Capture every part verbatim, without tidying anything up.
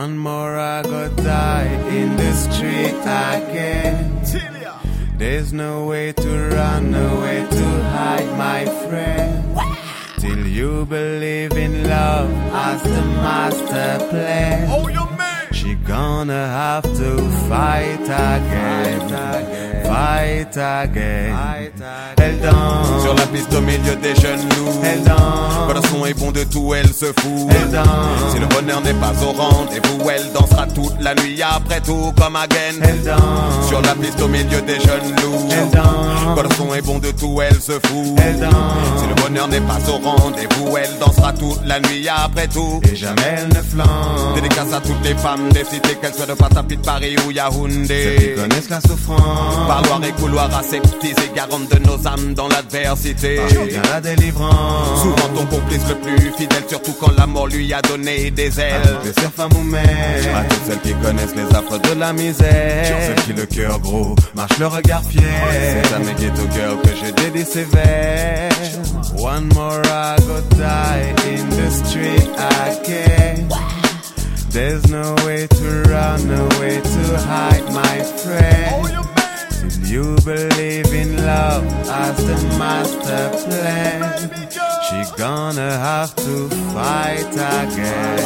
One more I go die in the street again. There's no way to run, no way to hide, my friend. Till you believe in love as the master plan. Oh, your man. She gonna have to fight again, fight again. Elle danse sur la piste au milieu des jeunes loups. Elle danse quand le son est bon de tout, elle se fout. Elle danse si le bonheur n'est pas au rendez-vous, elle dansera toute la nuit après tout comme again. Elle danse sur la piste au milieu des jeunes loups. Elle danse quand le son est bon de tout, elle se fout. Elle danse si le bonheur n'est pas au rendez-vous, elle dansera toute la nuit après tout. Et jamais elle ne flanque. Dédicace à toutes les femmes des cités, qu'elles soient de Patapi, de Paris ou Yaoundé. Celles qui connaissent la souffrance. Parloir et couloir aseptisés, garante de nos âmes dans l'adversité. Par vient la délivrance. Souvent ton complice le plus fidèle, surtout quand la mort lui a donné des ailes. À toutes les sœurs, femmes ou mères. À toutes celles qui connaissent les affres de la misère. Celles qui le cœur gros marche le regard fier. C'est à mes ghetto girls que je dédie ces vers. One more I go die in the street again. There's no way to run, no way to hide, my friend. Till you believe in love as the master plan. She gonna have to fight again,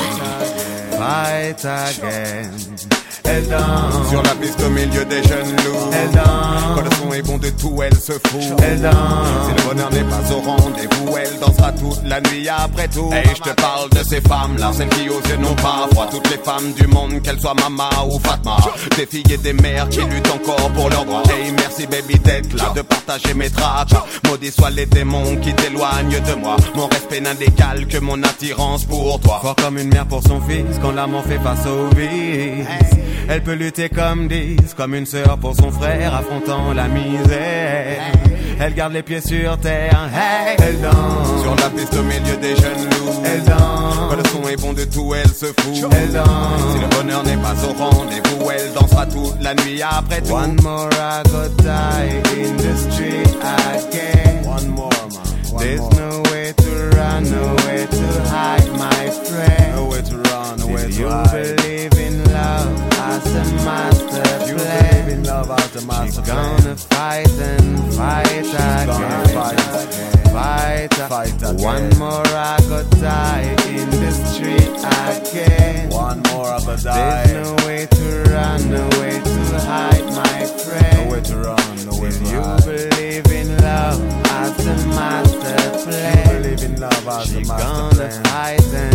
fight again. Elle danse sur la piste au milieu des jeunes loups. Elle danse quand le son est bon de tout, elle se fout. Elle danse si le bonheur n'est pas au rendez-vous, elle dansera toute la nuit après tout. Et je te parle de ces femmes-là, celles qui aux yeux n'ont pas froid. Toutes les femmes du monde, qu'elles soient Mama ou Fatma. Des filles et des mères qui luttent encore pour leurs droits. Hey, merci baby d'être là, de partager mes tracks. Maudits soient les démons qui t'éloignent de moi. Mon respect n'indécale que mon attirance pour toi. Fort comme une mère pour son fils, quand l'amour fait face au vice. Elle peut lutter comme dix, comme une sœur pour son frère, affrontant la misère. Elle garde les pieds sur terre, hey. Elle danse sur la piste au milieu des jeunes loups. Elle danse quand le son est bon de tout, elle se fout. Elle danse si le bonheur n'est pas au rendez-vous, elle dansera toute la nuit après tout. One more I go die in the street again. One more, man. One There's more. no way to run, no way to hide, my friend. No way to run, no way to you hide. believe in love as the master You plan. believe in love as the master She's plan. gonna fight and fight She's again. gonna fight again. Fight, Fight again. One more I go die in the street again. One more I go die. There's no way to run, no way to hide, my friend. No way to run, no way If to you hide. believe in love as the master plan. You believe in love as She the master gonna plan. fight